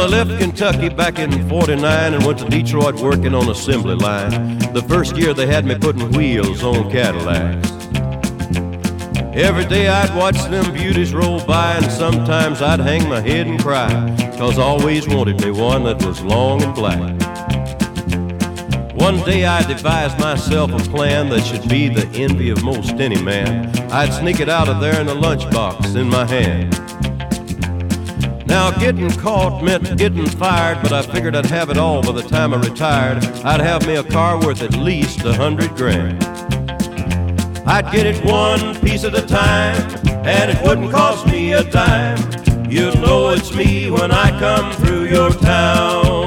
I left Kentucky back in '49 and went to Detroit working on assembly line. The first year they had me putting wheels on Cadillacs. Every day I'd watch them beauties roll by, and sometimes I'd hang my head and cry, 'cause I always wanted me one that was long and black. One day I devised myself a plan that should be the envy of most any man. I'd sneak it out of there in a lunchbox in my hand. Now getting caught meant getting fired, but I figured I'd have it all by the time I retired. I'd have me a car worth at least $100 grand. I'd get it one piece at a time, and it wouldn't cost me a dime. You'll know it's me when I come through your town.